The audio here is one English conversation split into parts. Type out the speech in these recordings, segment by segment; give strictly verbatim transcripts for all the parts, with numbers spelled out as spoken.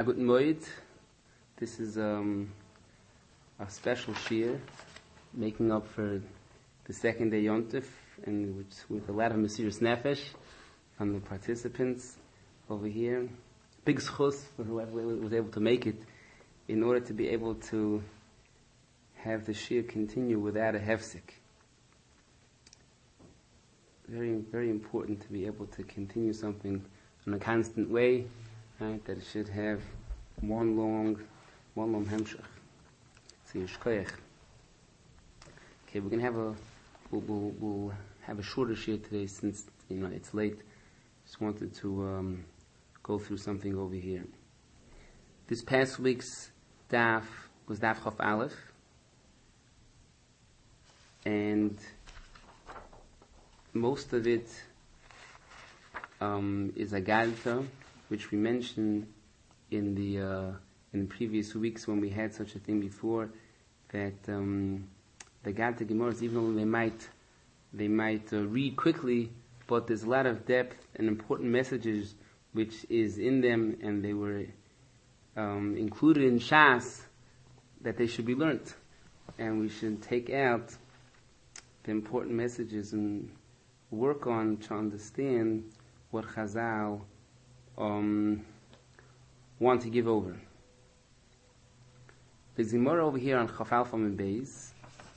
Guten Moed. This is um, a special shir, making up for the second day Yontif, and with, with a lot of Mesiras Nefesh from the participants over here. Big schus for whoever was able to make it, in order to be able to have the shir continue without a hefsek. Very, very important to be able to continue something in a constant way, right? That it should have one long, one long hemshach. So yishkoyach. Okay, we're gonna have a, we'll, we'll, we'll have a shorter shir today since you know it's late. Just wanted to um, go through something over here. This past week's daf was daf Chaf Aleph, and most of it um, is a Agadta, which we mentioned in the uh, in previous weeks when we had such a thing before, that um, the Agadta Gemaras, even though they might they might uh, read quickly, but there's a lot of depth and important messages which is in them, and they were um, included in Shas that they should be learnt, and we should take out the important messages and work on to understand what Chazal um, want to give over. The Gemara over here on Chaf Alef Amud Beis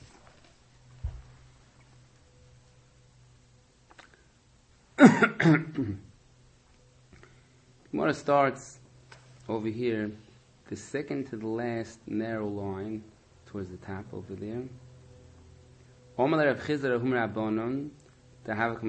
Gemara starts over here, the second to the last narrow line towards the top over there. Omer Rav Chizda Rahum Rabbanon Rav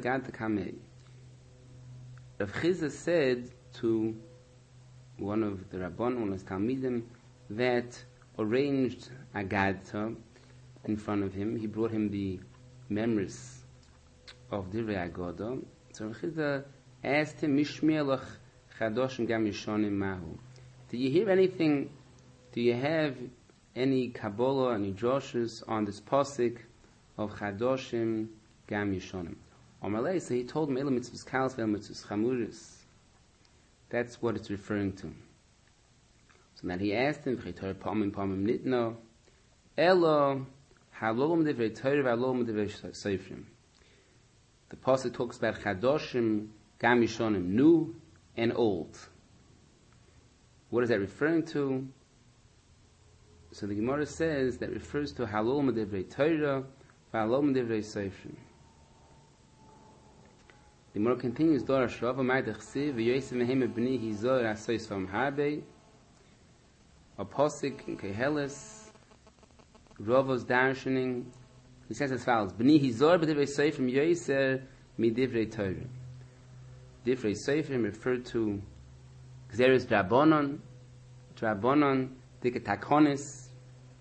Chizda said to one of the Rabban, one of his Talmidim, that arranged a Agadta in front of him. He brought him the memories of Divrei Agoda. So Rav Chizda asked him, Mishmielach Chadoshim Gam Yishonim Mahu. Do you hear anything? Do you have any Kabbalah, any droshes on this pasuk of Chadoshim Gam Yishonim? Amalei, so he told me, mitzvahs kalas vel mitzvahs chamuris. That's what it's referring to. So then he asked him, V'chei pamim pamim nitno, Elo halolom divrei Torah v'halolom divrei seifrim. The pasuk talks about Chadoshim Gam Yishonim, new and old. What is that referring to? So the Gemara says that refers to halolom divrei Torah v'halolom divrei seifrim. The Gemara continues, Dorash Rava Ma'adachsiv v'yoysev mehem b'ni hizor asois from Harbe, a posik in Kehelis, Rava's darshaning. He says as follows: B'ni hizor b'divrei seifrim yoyser midivrei Torah. Divrei seifrim referred to Gzeres Drabonon, Drabonon diketakonis.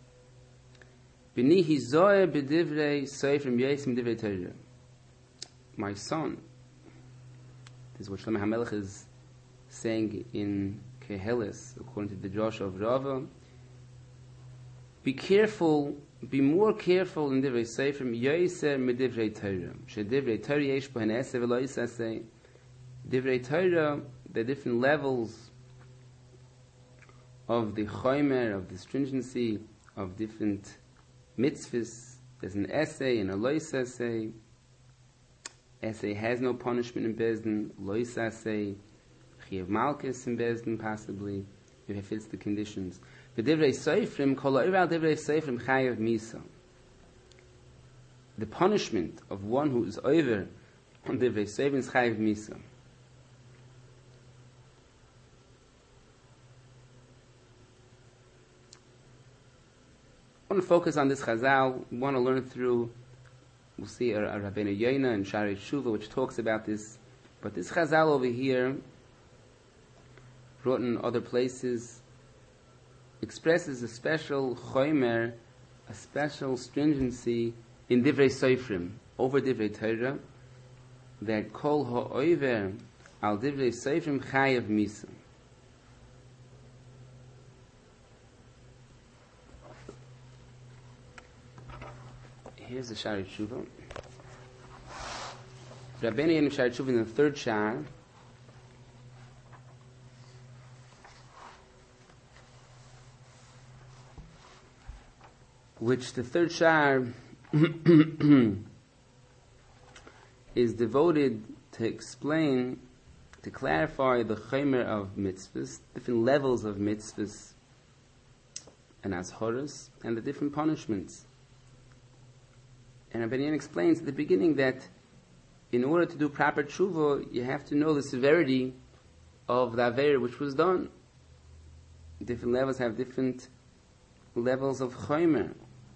B'ni hizor b'divrei seifrim yoyser midivrei Torah. My son. This is what Shlomo HaMelech is saying in Kehelis, according to the Josh of Rava. Be careful, be more careful in Divrei Seifrim, Yoiser me Divrei Torah. She Divrei Torah yesh bo hanese v'lo yisaseh. Divrei Torah, the different levels of the chomer, of the stringency, of different mitzvahs. There's an essay and a lo yisaseh. Essay has no punishment in Bezdin, lo yisaseh, Chiyuv Malkus in Bezdin possibly, if it fits the conditions. The Divrei Seifrim, kol ha'over Divrei Seifrim Chayav Misa. The punishment of one who is over on Divrei Seifrim is Chayav Misa. I want to focus on this Chazal. We want to learn through. We'll see a, a Rabbeinu Yoina and Shari Tshuva, which talks about this. But this Chazal over here, brought in other places, expresses a special chomer, a special stringency in Divrei Seifrim, over Divrei Torah, that kol ha'over al Divrei Seifrim chayav misa. Here's the Shari Tshuva. Rabbeinu Yoina Shari Tshuva in the third Shar which the third shar is devoted to explain, to clarify the chaymer of mitzvahs, different levels of mitzvahs and azhoras, and the different punishments. And Rabbi Yen explains at the beginning that in order to do proper tshuva, you have to know the severity of the aver which was done. Different levels have different levels of chaymer.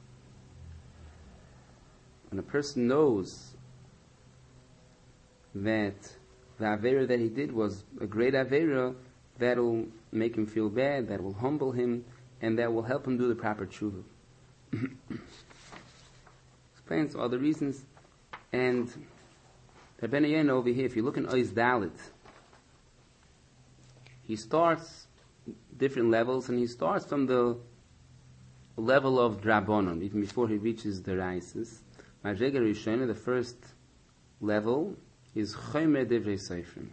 When a person knows that the avera that he did was a great avera, that will make him feel bad, that will humble him, and that will help him do the proper tshuva. Explains all the reasons. And Rabbi Yen over here, if you look in Ois Dalit, he starts different levels, and he starts from the level of Drabonon, even before he reaches the Raisis. Madrega Rishona, the first level, is Chomer Divrei Seifrim.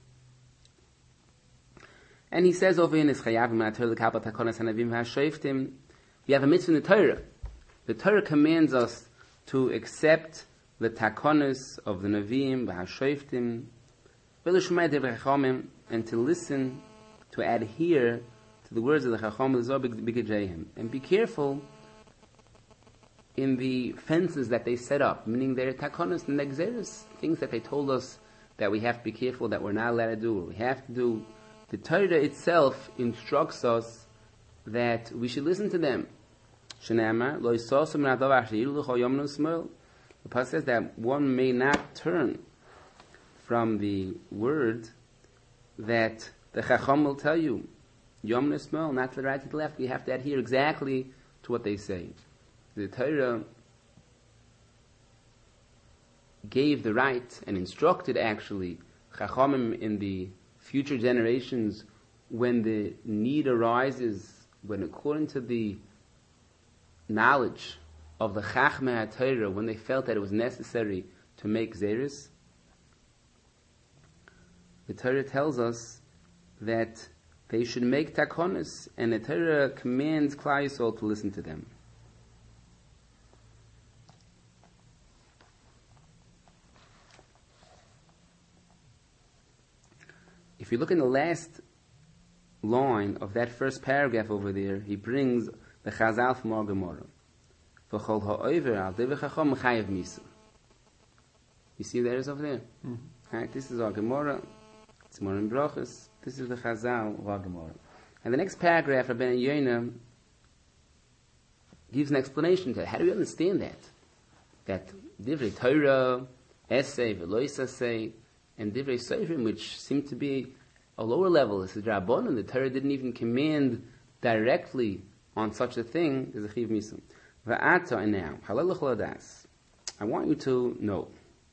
And he says over in his Chayavim, Ma'ator L'Kabal Takonas Hanavim Ha'Shoiftim, we have a mitzvah in the Torah. The Torah commands us to accept the Takonas of the Navim, Ha'Shoiftim, V'Lishmai Divrei Chachamim, and to listen, to adhere to the words of the Chacham L'Zor B'Gejayim. And be careful in the fences that they set up, meaning their takonos and exeris, things that they told us that we have to be careful, that we're not allowed to do, we have to do. The Torah itself instructs us that we should listen to them. The Pasuk says that one may not turn from the word that the Chacham will tell you. Yom Nismel, not to the right, to the left. We have to adhere exactly to what they say. The Torah gave the right and instructed actually Chachamim in the future generations, when the need arises, when according to the knowledge of the Chachmei HaTorah, when they felt that it was necessary to make Zeris, the Torah tells us that they should make takonis, and the Torah commands Klal Yisrael to listen to them. If you look in the last line of that first paragraph over there, he brings the Chazal from our Gemara. V'chol ha'over al devei chacham chayav misa. You see there is over there? Mm-hmm. Right, this is our Gemara. It's more in Brachos. This is the Chazal of our Gemara. And the next paragraph, Rabbi Yoina gives an explanation to it. How do we understand that? That Divrei Torah, Essay, Velois Essay, and Divrei Seifrim, which seem to be a lower level, this is Rabbanon. The Torah didn't even command directly on such a thing, is a Chiv Misum. Va'ata, and now, Halal Choladas, I want you to know,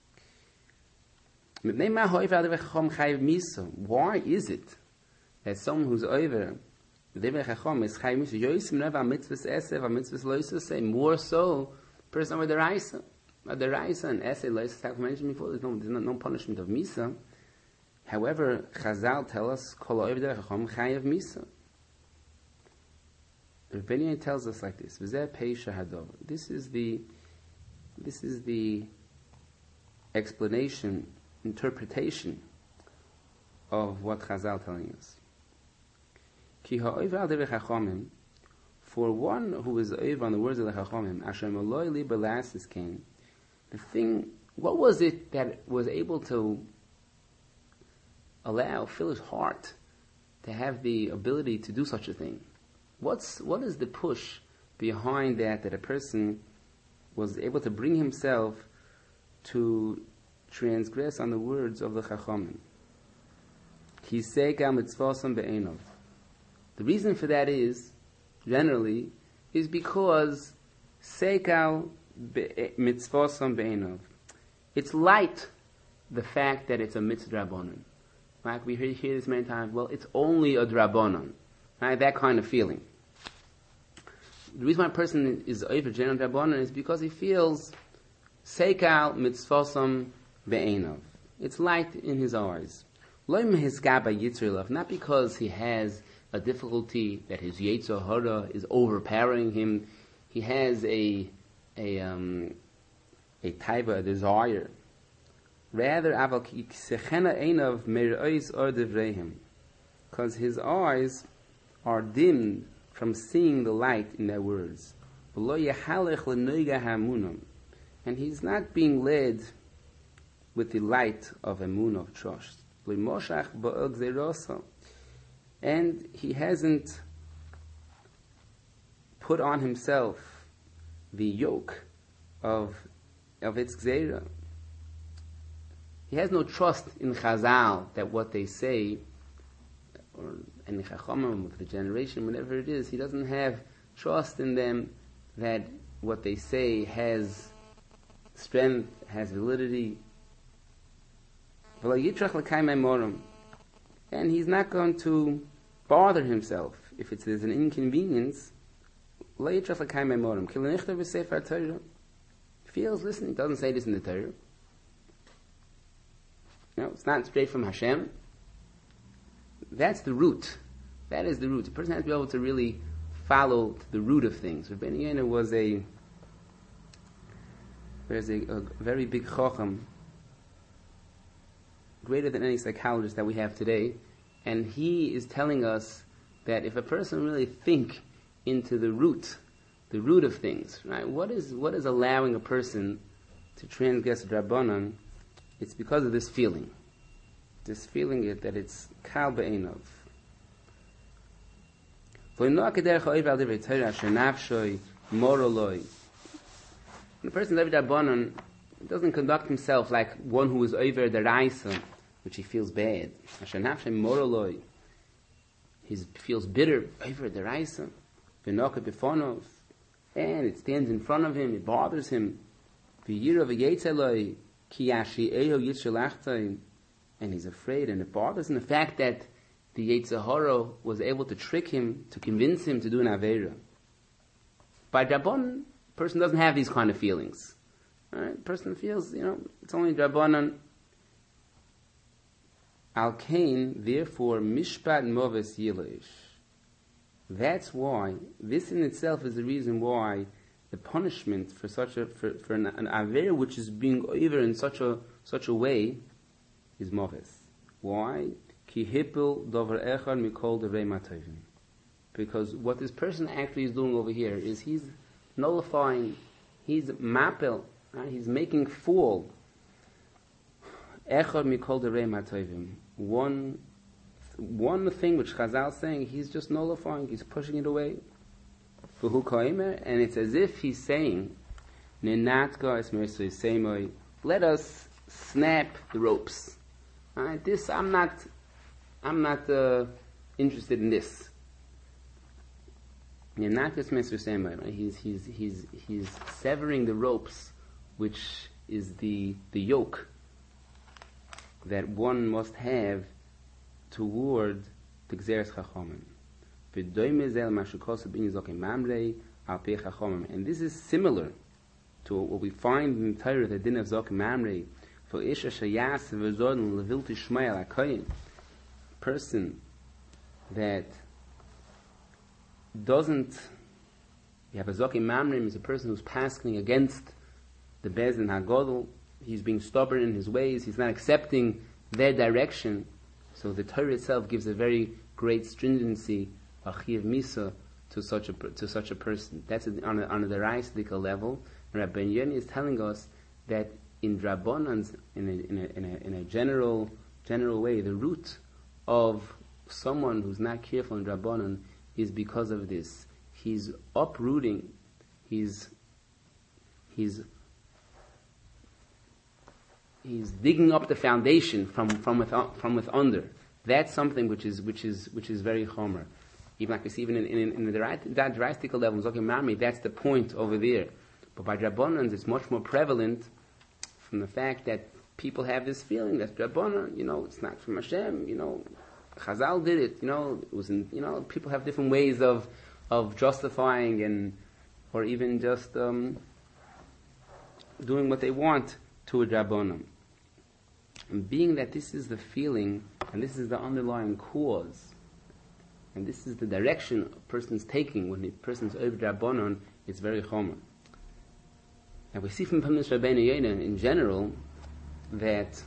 why is it that someone who's over Divrei Chacham is Chayiv Misum, Yosim Neva Mitzvahs Esev, Mitzvahs Lois say more so, person with the Raisa. The Raisa and Essay, Lois, as mentioned before, there's no, there's no, no punishment of Misa. However, Chazal tell us, Kol Oiv Divrei Chacham Chayiv Misa. Rabbi Yen tells us like this: V'zeh Peisha Hadov. This is the, this is the explanation, interpretation of what Chazal telling us. Ki ha'oiv al Divrei Chachamim, for one who is over on the words of the Chachamim, Asher Maloi Li Belasis came. The thing, what was it that was able to allow, fill his heart to have the ability to do such a thing? What's, what is the push behind that, that a person was able to bring himself to transgress on the words of the Chachamim? Kiseka mitzvosam be'enov. The reason for that is, generally, is because Seikal mitzvosam be'enov. It's light, the fact that it's a mitzvah drabonon. Like we hear, hear this many times, well, it's only a drabonon. Right? That kind of feeling. The reason why a person is over general drabonon is because he feels Seikal mitzvosam be'enov. It's light in his eyes. Not because he has a difficulty that his Yetzer Hara is overpowering him, he has a a um, a type of desire. Rather, aval ki sechena einav merois or devrehim, because his eyes are dimmed from seeing the light in their words. And he's not being led with the light of emun, of trust. And he hasn't put on himself the yoke of of its gzeira. He has no trust in Chazal that what they say, or in Chachamim of the generation, whatever it is, he doesn't have trust in them that what they say has strength, has validity. And he's not going to bother himself if it's there's an inconvenience. Feels listening, doesn't say this in the Torah. No, it's not straight from Hashem. That's the root. That is the root. A person has to be able to really follow the root of things. Rabbeinu Yonah was a there's a, a very big chacham, greater than any psychologist that we have today, and he is telling us that if a person really think into the root, the root of things, right? What is what is allowing a person to transgress Rabbanan? It's because of this feeling. This feeling it, that it's kal be'enov. When a person is over Rabbanan, doesn't conduct himself like one who is over the Raisa, which he feels bad. He feels bitter over the Raisa. And it stands in front of him, it bothers him. And he's afraid, and it bothers him the fact that the Yetzer Hara was able to trick him, to convince him to do an Aveira. By Rabbanan, a person doesn't have these kind of feelings. Right? A person feels, you know, it's only Rabbanan. Al Kain, therefore, Mishpat Moves Yileish. That's why, this in itself is the reason why the punishment for such a, for, for an, an Aveira which is being over in such a, such a way is Moves. Why? Ki hippel dover echad mikol devrei matovim. Because what this person actually is doing over here is he's nullifying, he's mapel, right? He's making fall echad mikol devrei matovim. One, one thing which Chazal is saying, he's just nullifying, he's pushing it away. And it's as if he's saying, let us snap the ropes. Right? This, I'm not, I'm not uh, interested in this. He's, he's, he's, he's severing the ropes, which is the, the yoke that one must have toward the Gzeres Chachamim. And this is similar to what we find in the Torah, the din of Zokim Mamrei. For Isha Shayas V'Zodin Levilti Shmayel HaKoyin, person that doesn't, you have a Zokim Mamrei, is a person who's passing against the Bez and HaGodol. He's being stubborn in his ways, he's not accepting their direction. So the Torah itself gives a very great stringency, a Chiyav Misa, to such a to such a person. That's on a, on a Deraisdika level. Rabbi Yoni is telling us that in Drabbonans, in a, in a, in a, in a general general way, the root of someone who's not careful in Drabbanan is because of this. He's uprooting, he's he's he's digging up the foundation from from with from with under. That's something which is which is which is very chomer. Even like we see, even in, in, in the that drastical level, Zokim Mamrei, that's the point over there. But by Drabbonans, it's much more prevalent from the fact that people have this feeling that Drabbanan, you know, it's not from Hashem. You know, Chazal did it. You know, it was in, you know, people have different ways of of justifying and or even just um, doing what they want to a Drabbanan. And being that this is the feeling and this is the underlying cause, And this is the direction a person's taking when a person's over Rabbanon, it's very chomer. And we see from Pamnis Rabbeinu Yonah in general that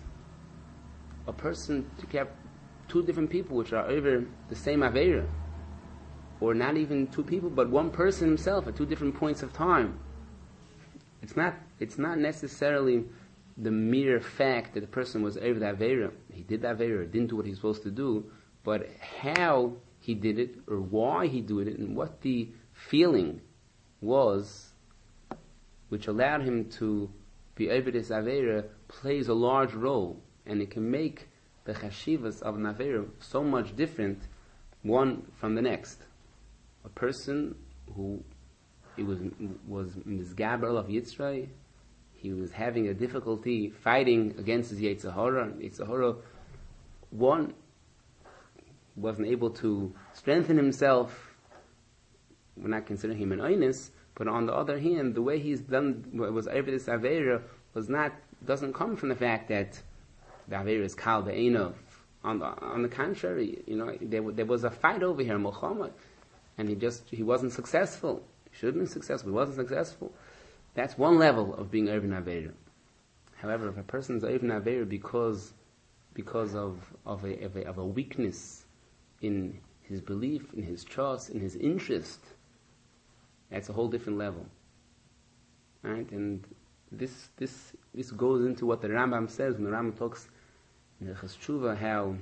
a person to have two different people which are over the same Aveira, or not even two people, but one person himself at two different points of time. It's not, it's not necessarily the mere fact that the person was over the Aveira. He did the Aveira, didn't do what he was supposed to do, but how he did it, or why he did it, and what the feeling was which allowed him to be over this Aveira plays a large role, and it can make the chashivas of an Aveira so much different one from the next. A person who he was was Mizgaber of Yitzray, he was having a difficulty fighting against his Yetzer Hara. Yetzer Hara, one, wasn't able to strengthen himself. We're not considering him an Einus, but on the other hand, the way he's done was over this Aveira was not doesn't come from the fact that the Aveira is Kal Be'enov. On the on the contrary, you know, there there was a fight over here, Muhammad, and he just he wasn't successful. He should have been successful. He wasn't successful. That's one level of being over Aveira. However, if a person is over Aveira because because of of a, of a of a weakness in his belief, in his trust, in his interest, that's a whole different level, right? And this this this goes into what the Rambam says when the Rambam talks in the Chas Tshuva how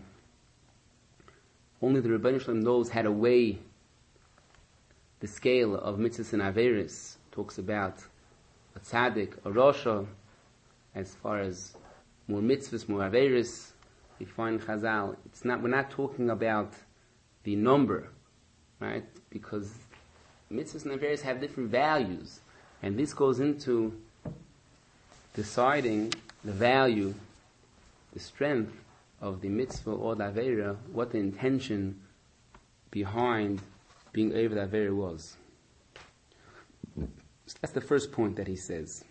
only the Rebbeinu Shalom knows how to weigh the scale of mitzvahs and averis. Talks about a tzaddik, a rosha, as far as more mitzvahs, more averis. We find Chazal. It's not. We're not talking about the number, right? Because mitzvahs and averis have different values, and this goes into deciding the value, the strength of the mitzvah or the avera, what the intention behind being over the avera was. So that's the first point that he says.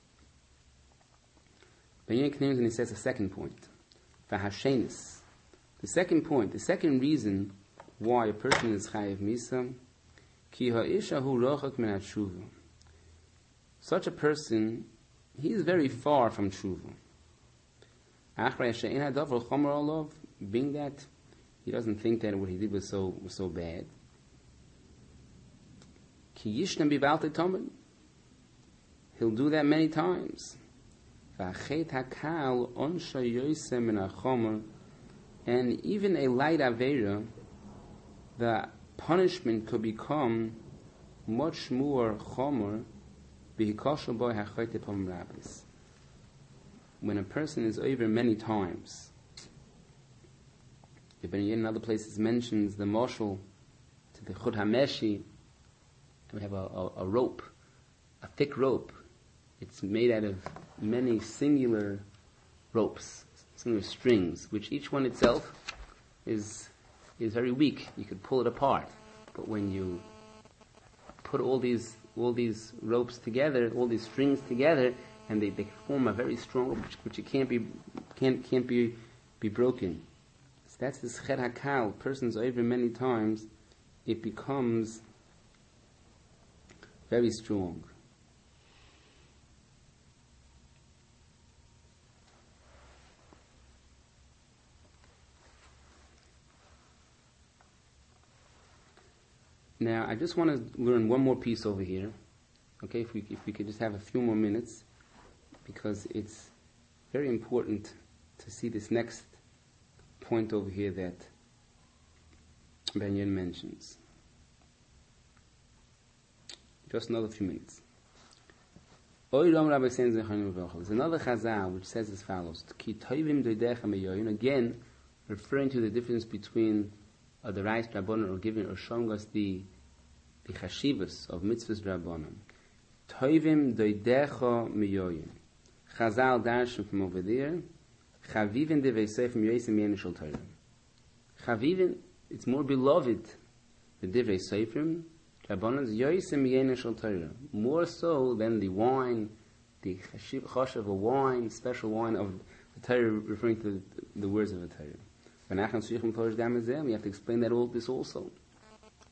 Then he continues and he says a second point. V'hashenis. The second point, the second reason why a person is chayiv misa, ki ha'isha hu rochak min ha'tshuva. Such a person, he is very far from tshuva. Achrei she'en hadavar chomer alav, being that he doesn't think that what he did was so was so bad. Ki yishna bivalti tomen. He'll do that many times. V'achet hakal onsha yoyse min hachomer, and even a light avera, the punishment could become much more chomer b'hikosher boy hachayte pom rabbis. When a person is over many times, the Ben Yen in other places mentions the marshal to the Chud HaMeshi. We have a, a, a rope, a thick rope. It's made out of many singular ropes, singular strings, which each one itself is is very weak. You could pull it apart, but when you put all these all these ropes together, all these strings together, and they, they form a very strong rope, which, which it can't be can't can't be be broken. So that's this chet hakal. Persons over many times, it becomes very strong. Now, I just want to learn one more piece over here. Okay, if we if we could just have a few more minutes, because it's very important to see this next point over here that Ben Yen mentions. Just another few minutes. There's another Chazal which says as follows: again, referring to the difference between uh, the Reis Rabbanon or giving or showing us the the chashivas of mitzvahs Rabbanon. Toivim doidecha miyoyin. Chazal darshan from over there. Chavivin devei seifim yoisim yenishal Torah. Chavivin, it's more beloved. The devei seifim Rabbanon's yoisim yenishal Torah, more so than the wine, the chashav of a wine, special wine of the Torah, referring to the, the words of the Torah. We have to explain that all this also.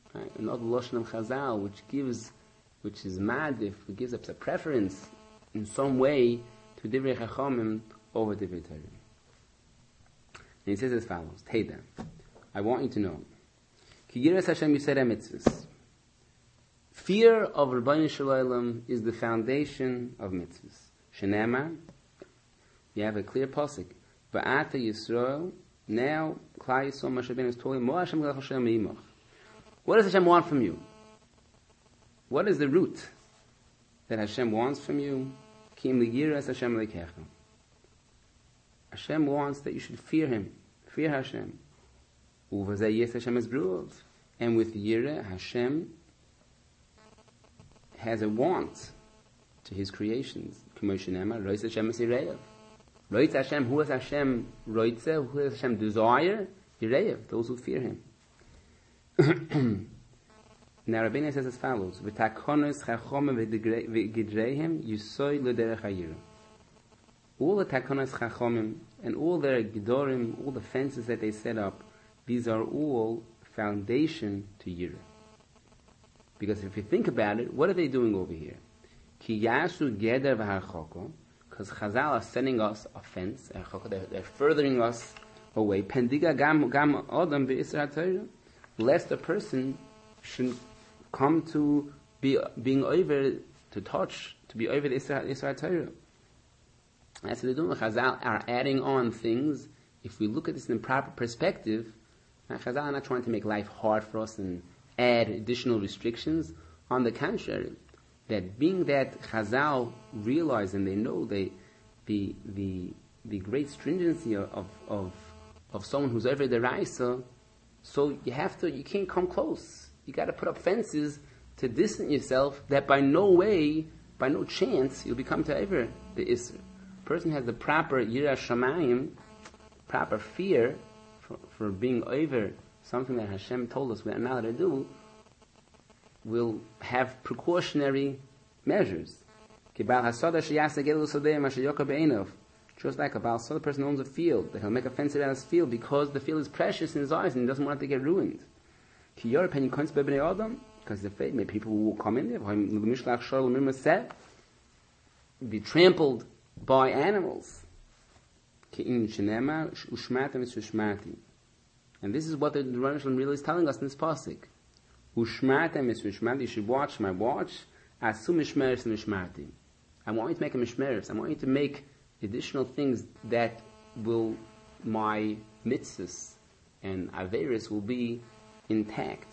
Right? Another Lashon of Chazal, which gives, which is madif, which gives us a preference in some way to Divrei Chachamim over Divrei Torah. And he says as follows, Teda, I want you to know, Ki Yiras Hashem Yisera Mitzvahs. Fear of Rabbeinu Shalom is the foundation of mitzvahs. Shenema, you have a clear pasuk. Va'ata Yisrael, now Klal Yisrael Moshe Rabbeinu is told him, Mo Hashem G'lach Hashem Me'imach. What does Hashem want from you? What is the root that Hashem wants from you? Kim L'Yiras Hashem L'Kecha. Hashem wants that you should fear Him. Fear Hashem. Uvazeh Yes Hashem is Bruv. And with Yira, Hashem has a want to His creations. K'mo Shenema, Roitz Hashem is Yireyev. Roitz Hashem, who is Hashem Roitze? Who is Hashem desire? Yireyev, those who fear Him. Now Rabbeinu says as follows: V'takonos chachomim v'gidreihem yusoy l'derech hayira. All the takonos chachomim and all their gedorim, all the fences that they set up, these are all foundation to yira. Because if you think about it, what are they doing over here? Ki yasu geder v'harchoko, because Chazal are sending us a fence, they're, they're furthering us away. Pendiga gam gam adam v'isra Torah. Lest a person should come to be being over to touch, to be over the Israel Torah. That's what they're doing. Chazal are adding on things. If we look at this in proper perspective, Chazal are not trying to make life hard for us and add additional restrictions. On the contrary, that being that Chazal realize and they know they, the the the great stringency of of of someone who's over the Raisa. So you have to, you can't come close. You got to put up fences to distance yourself that by no way, by no chance, you'll become to ever the Isra. A person has the proper Yirah Shamayim, proper fear for, for being over something that Hashem told us we're not allowed to do, will have precautionary measures. Just like a Baal Soda person owns a field, that he'll make a fence around his field because the field is precious in his eyes and he doesn't want it to get ruined. Because he's afraid maybe people will come in there, be trampled by animals. And this is what the Rebbe really is telling us in this pasuk. You should watch my watch. I want you to make a mishmeres. I want you to make additional things that will, my mitzvahs and averis will be intact.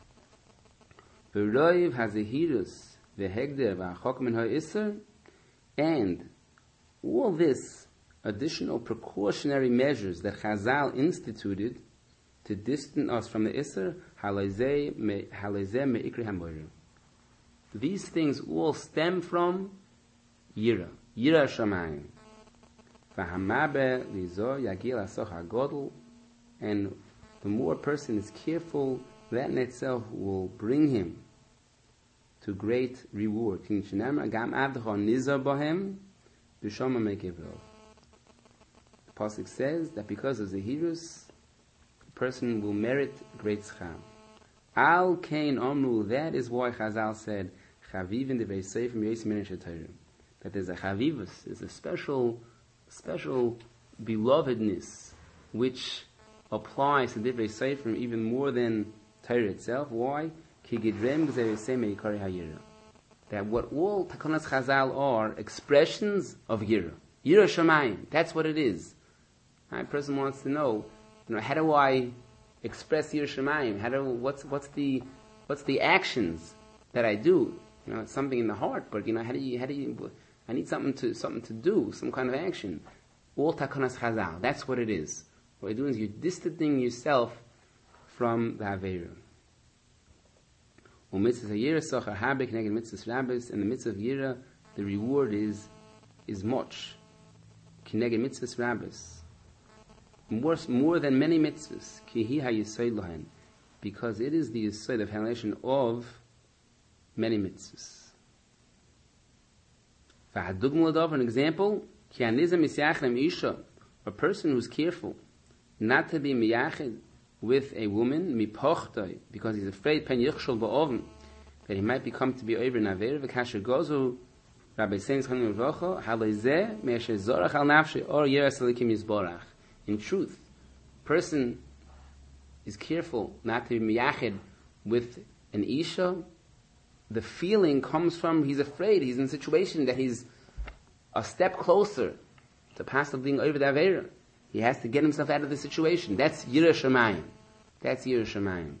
V'roiv hazehirus v'hegder v'achok min ha'isser, and all this additional precautionary measures that Chazal instituted to distance us from the Isser, halazeh me'ikri hamorim. These things all stem from Yira, Yira Shamayim. And the more a person is careful, that in itself will bring him to great reward. The Pasuk says that because of the Zehirus, the person will merit great scham. Al Kain Omnu, that is why Chazal said, Chavivin de Veisef Miyos that there's a Chavivus, there's a special special belovedness which applies to Divrei Sefer even more than Torah itself. Why? That what all Takonas Chazal are expressions of Yira. Yira Shamayim. That's what it is. A person wants to know, you know, how do I express Yira Shamayim? How do what's what's the what's the actions that I do? You know, it's something in the heart, but you know, how do you how do you I need something to something to do, some kind of action. All Takonas Chazal. That's what it is. What you're doing is you're distancing yourself from the Aveira. And the mitzvah of Yira, the reward is is much. Kineged mitzvahs rabbis. More, more than many mitzvahs. Because it is the yesod, the foundation of many mitzvahs. For an example, a person who's careful not to be miyached with a woman, mipochtoi, because he's afraid pen yichshol ba'oven, that he might become to be over in Avera, v'kasher gozu, Rabbi Sein Zchanim Yivrocho, halezeh, me'asher zorach al nafshe, or yeras alikim yizborach. In truth, person is careful not to be miyached with an isha. The feeling comes from he's afraid, he's in a situation that he's a step closer to possibly being over the Avera. He has to get himself out of the situation. That's Yirah Shamayim. That's Yirah Shamayim.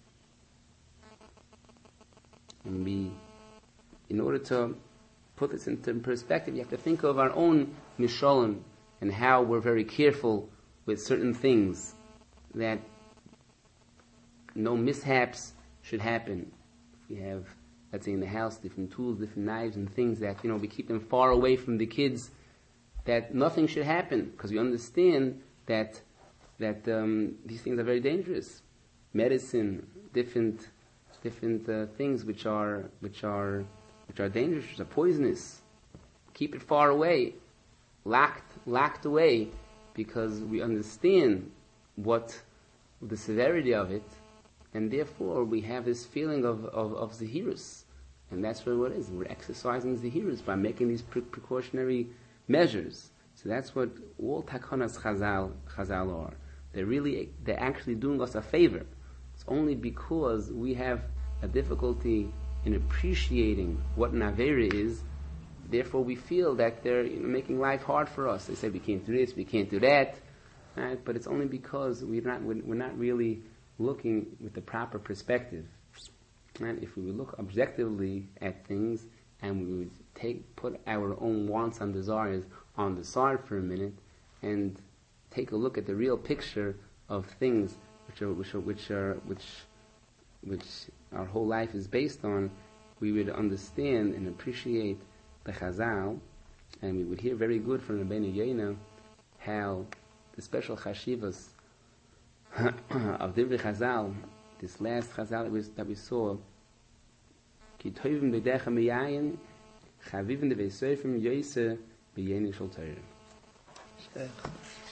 And we, in order to put this into perspective, you have to think of our own Mishalim and how we're very careful with certain things, that no mishaps should happen. If we have, let's say in the house, different tools, different knives and things that, you know, we keep them far away from the kids, that nothing should happen, because we understand that that um, these things are very dangerous. Medicine, different different uh, things which are which are which are dangerous, which are poisonous. Keep it far away, locked locked away, because we understand what the severity of it, and therefore we have this feeling of of, of zahirus, and that's really what it is. We're exercising zahirus by making these pre- precautionary measures. So that's what all takanas Chazal Chazal are. They're really they're actually doing us a favor. It's only because we have a difficulty in appreciating what an avera is. Therefore, we feel that they're, you know, making life hard for us. They say we can't do this, we can't do that, right? But it's only because we're not we're not really looking with the proper perspective. Right? If we would look objectively at things and we would take put our own wants and desires on the side for a minute and take a look at the real picture of things which are which are which are which which our whole life is based on, we would understand and appreciate the Chazal, and we would hear very good from Rabbeinu Yonah how the special chashivas of Divrei Chazal, this last Chazal that we, that we saw, Ki tovim b'decha miyayin, chavivim devei soifim yoyse b'yeni shel Torah.